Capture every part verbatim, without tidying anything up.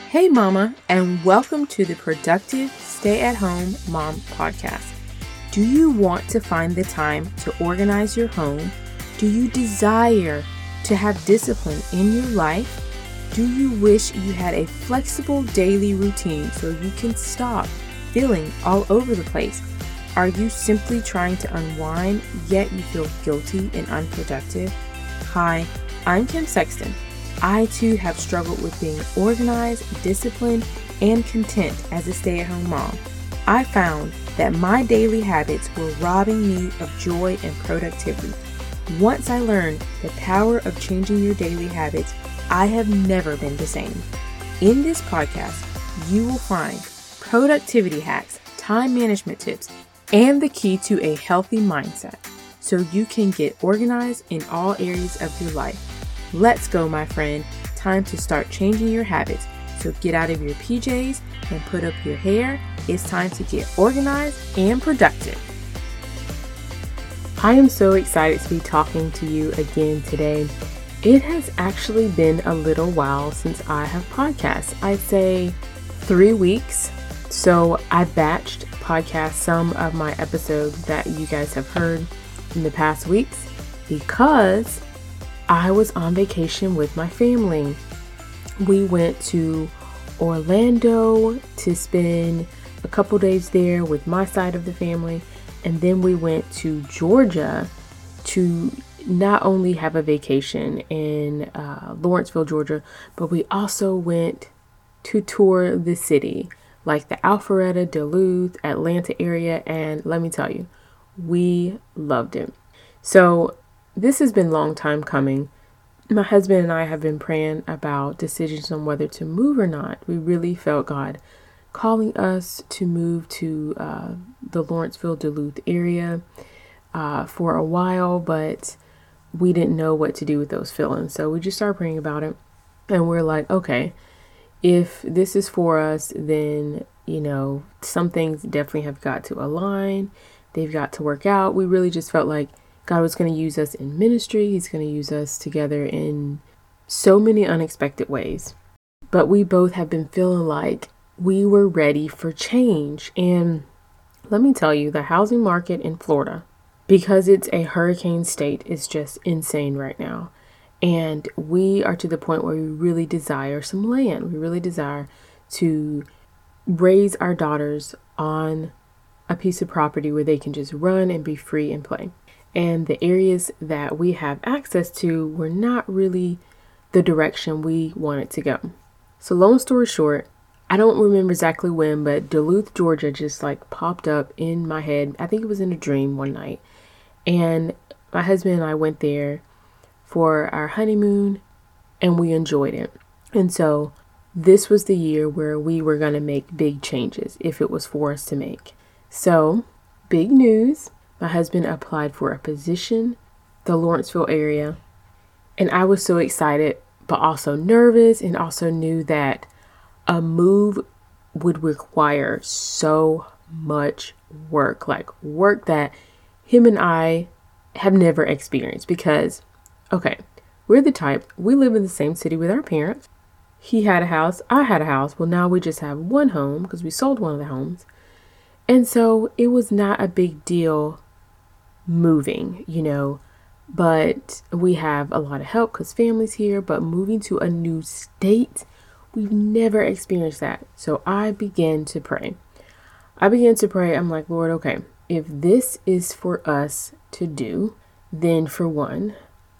Hey mama, and welcome to the Productive Stay-at-Home Mom podcast. Do you want to find the time to organize your home? Do you desire to have discipline in your life? Do you wish you had a flexible daily routine so you can stop feeling all over the place? Are you simply trying to unwind, yet you feel guilty and unproductive? Hi, I'm Kim Sexton. I too have struggled with being organized, disciplined, and content as a stay-at-home mom. I found that my daily habits were robbing me of joy and productivity. Once I learned the power of changing your daily habits, I have never been the same. In this podcast, you will find productivity hacks, time management tips, and the key to a healthy mindset so you can get organized in all areas of your life. Let's go, my friend. Time to start changing your habits. So get out of your P Js and put up your hair. It's time to get organized and productive. I am so excited to be talking to you again today. It has actually been a little while since I have podcasts. I'd say three weeks. So I batched podcast some of my episodes that you guys have heard in the past weeks because I was on vacation with my family. We went to Orlando to spend a couple days there with my side of the family. And then we went to Georgia to not only have a vacation in uh, Lawrenceville, Georgia, but we also went to tour the city, like the Alpharetta, Duluth, Atlanta area. And let me tell you, we loved it. So this has been a long time coming. My husband and I have been praying about decisions on whether to move or not. We really felt God calling us to move to uh, the Lawrenceville, Duluth area uh, for a while, but we didn't know what to do with those feelings. So we just started praying about it. And we're like, okay, if this is for us, then, you know, some things definitely have got to align. They've got to work out. We really just felt like God was going to use us in ministry. He's going to use us together in so many unexpected ways. But we both have been feeling like we were ready for change. And let me tell you, the housing market in Florida, because it's a hurricane state, is just insane right now. And we are to the point where we really desire some land. We really desire to raise our daughters on a piece of property where they can just run and be free and play. And the areas that we have access to were not really the direction we wanted to go. So long story short, I don't remember exactly when, but Duluth, Georgia just like popped up in my head. I think it was in a dream one night. And my husband and I went there for our honeymoon and we enjoyed it. And so this was the year where we were going to make big changes if it was for us to make. So big news. My husband applied for a position, the Lawrenceville area, and I was so excited, but also nervous, and also knew that a move would require so much work, like work that him and I have never experienced because, okay, we're the type, we live in the same city with our parents. He had a house, I had a house. Well, now we just have one home because we sold one of the homes. And so it was not a big deal moving, you know, but we have a lot of help because family's here, but moving to a new state, we've never experienced that. So I began to pray. I began to pray. I'm like, Lord, okay, if this is for us to do, then for one,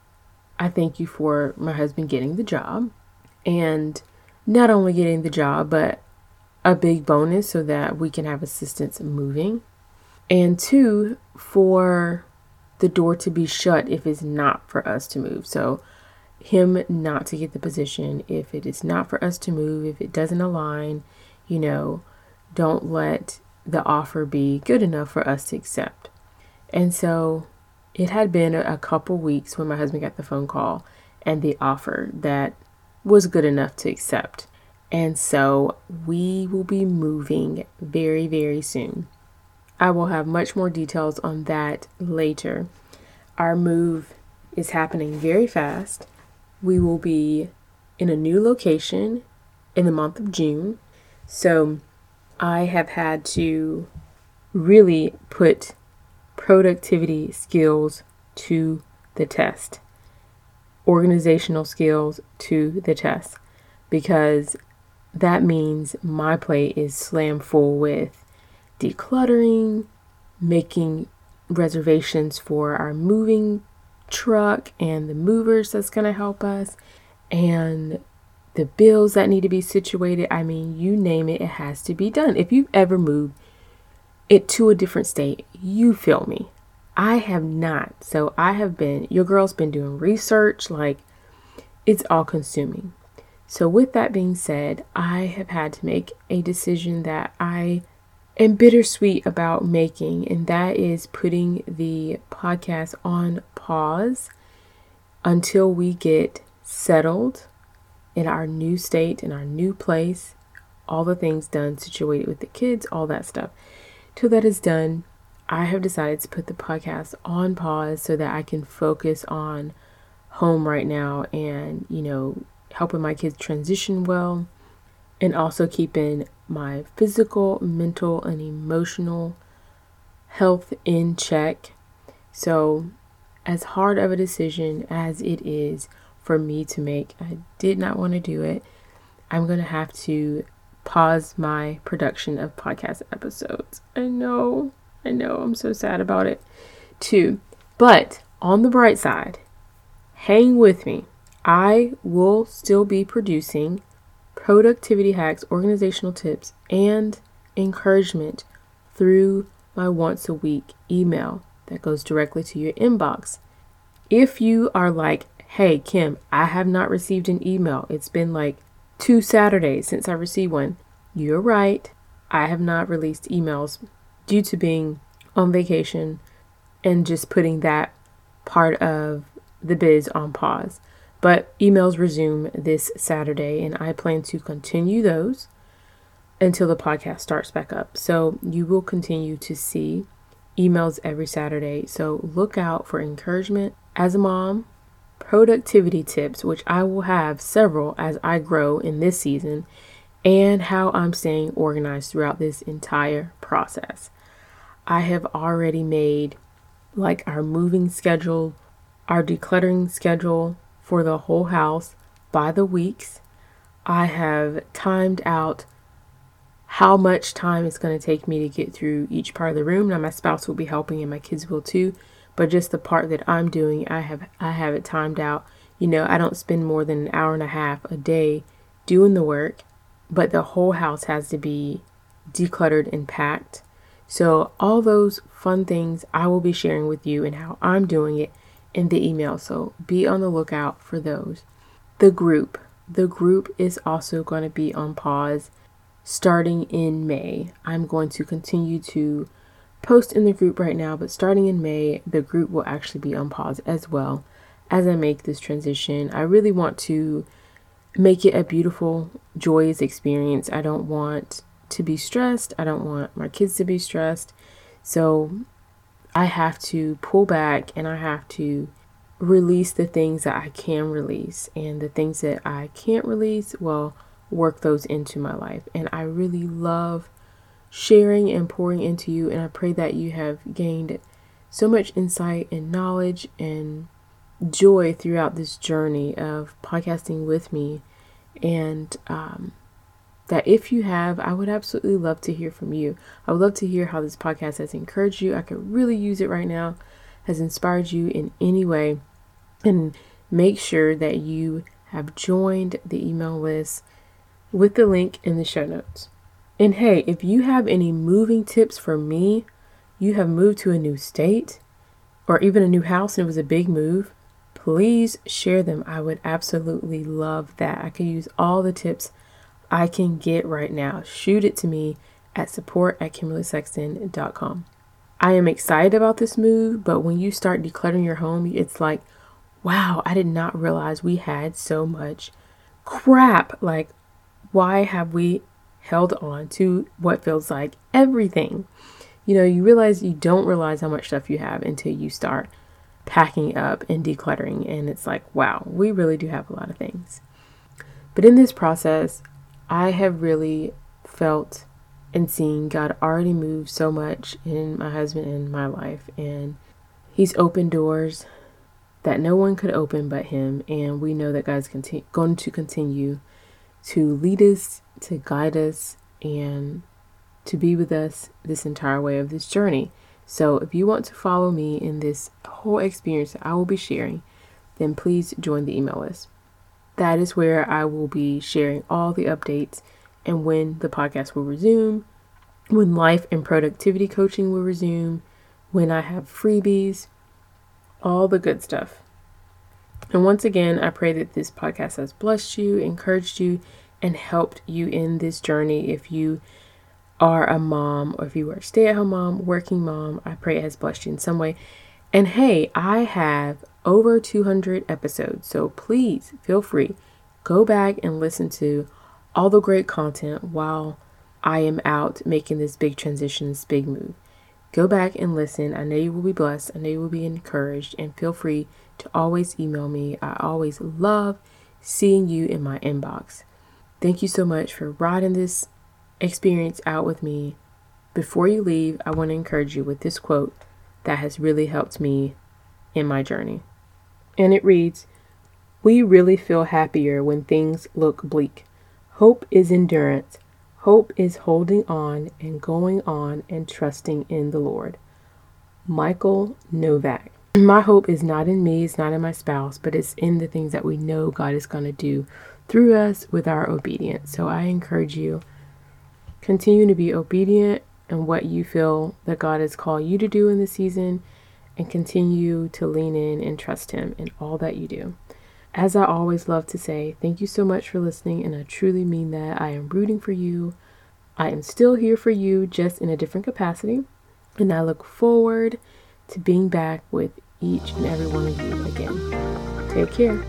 I thank you for my husband getting the job, and not only getting the job, but a big bonus so that we can have assistance moving. And two, for the door to be shut if it's not for us to move. So him not to get the position if it is not for us to move, if it doesn't align, you know, don't let the offer be good enough for us to accept. And so it had been a couple weeks when my husband got the phone call and the offer that was good enough to accept. And so we will be moving very, very soon. I will have much more details on that later. Our move is happening very fast. We will be in a new location in the month of June. So I have had to really put productivity skills to the test, organizational skills to the test, because that means my plate is slammed full with decluttering, making reservations for our moving truck and the movers that's going to help us, and the bills that need to be situated. I mean, you name it, it has to be done. If you've ever moved it to a different state, you feel me. I have not. So I have been, your girl's been doing research, like it's all consuming. So with that being said, I have had to make a decision that I am bittersweet about making, and that is putting the podcast on pause until we get settled in our new state, in our new place, all the things done, situated with the kids, all that stuff. Till that is done, I have decided to put the podcast on pause so that I can focus on home right now and, you know, helping my kids transition well, and also keeping my physical, mental, and emotional health in check. So as hard of a decision as it is for me to make, I did not want to do it. I'm going to have to pause my production of podcast episodes. I know, I know, I'm so sad about it too. But on the bright side, hang with me. I will still be producing productivity hacks, organizational tips, and encouragement through my once a week email that goes directly to your inbox. If you are like, hey, Kim, I have not received an email. It's been like two Saturdays since I received one. You're right. I have not released emails due to being on vacation and just putting that part of the biz on pause. But emails resume this Saturday, and I plan to continue those until the podcast starts back up. So you will continue to see emails every Saturday. So look out for encouragement as a mom, productivity tips, which I will have several as I grow in this season, and how I'm staying organized throughout this entire process. I have already made like our moving schedule, our decluttering schedule for the whole house by the weeks. I have timed out how much time it's going to take me to get through each part of the room. Now my spouse will be helping and my kids will too, but just the part that I'm doing, I have I have it timed out. You know, I don't spend more than an hour and a half a day doing the work, but the whole house has to be decluttered and packed. So all those fun things I will be sharing with you and how I'm doing it in the email. So be on the lookout for those. The group. The group is also going to be on pause starting in May. I'm going to continue to post in the group right now, but starting in May, the group will actually be on pause as well as I make this transition. I really want to make it a beautiful, joyous experience. I don't want to be stressed. I don't want my kids to be stressed. So I have to pull back and I have to release the things that I can release, and the things that I can't release, well, work those into my life. And I really love sharing and pouring into you, and I pray that you have gained so much insight and knowledge and joy throughout this journey of podcasting with me. And um, that if you have, I would absolutely love to hear from you. I would love to hear how this podcast has encouraged you. I could really use it right now, has inspired you in any way. And make sure that you have joined the email list with the link in the show notes. And hey, if you have any moving tips for me, you have moved to a new state or even a new house and it was a big move, please share them. I would absolutely love that. I could use all the tips I can get right now. Shoot it to me at support at kimberly sexton dot com. I am excited about this move, but when you start decluttering your home, it's like, wow, I did not realize we had so much crap. Like, why have we held on to what feels like everything? You know, you realize you don't realize how much stuff you have until you start packing up and decluttering. And it's like, wow, we really do have a lot of things. But in this process, I have really felt and seen God already move so much in my husband and my life, and He's opened doors that no one could open but Him, and we know that God's conti- going to continue to lead us, to guide us, and to be with us this entire way of this journey. So if you want to follow me in this whole experience that I will be sharing, then please join the email list. That is where I will be sharing all the updates and when the podcast will resume, when life and productivity coaching will resume, when I have freebies, all the good stuff. And once again, I pray that this podcast has blessed you, encouraged you, and helped you in this journey. If you are a mom, or if you are a stay-at-home mom, working mom, I pray it has blessed you in some way. And hey, I have over two hundred episodes, so please feel free, go back and listen to all the great content while I am out making this big transition, this big move. Go back and listen. I know you will be blessed. I know you will be encouraged, and feel free to always email me. I always love seeing you in my inbox. Thank you so much for riding this experience out with me. Before you leave, I want to encourage you with this quote that has really helped me in my journey. And it reads, "We really feel happier when things look bleak. Hope is endurance. Hope is holding on and going on and trusting in the Lord." Michael Novak. My hope is not in me, it's not in my spouse, but it's in the things that we know God is going to do through us with our obedience. So I encourage you, continue to be obedient in what you feel that God has called you to do in this season, and continue to lean in and trust Him in all that you do. As I always love to say, thank you so much for listening, and I truly mean that. I am rooting for you. I am still here for you, just in a different capacity, and I look forward to being back with each and every one of you again. Take care.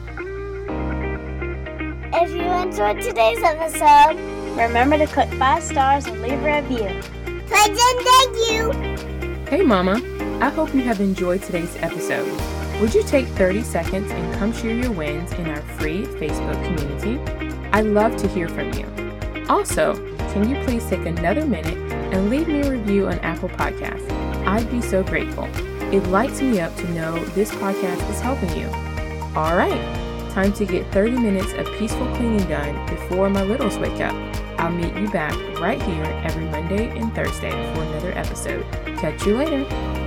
If you enjoyed today's episode, remember to click five stars and leave a review. Thanks and thank you. Hey Mama, I hope you have enjoyed today's episode. Would you take thirty seconds and come share your wins in our free Facebook community? I'd love to hear from you. Also, can you please take another minute and leave me a review on Apple Podcasts? I'd be so grateful. It lights me up to know this podcast is helping you. All right, time to get thirty minutes of peaceful cleaning done before my littles wake up. I'll meet you back right here every Monday and Thursday for another episode. Catch you later.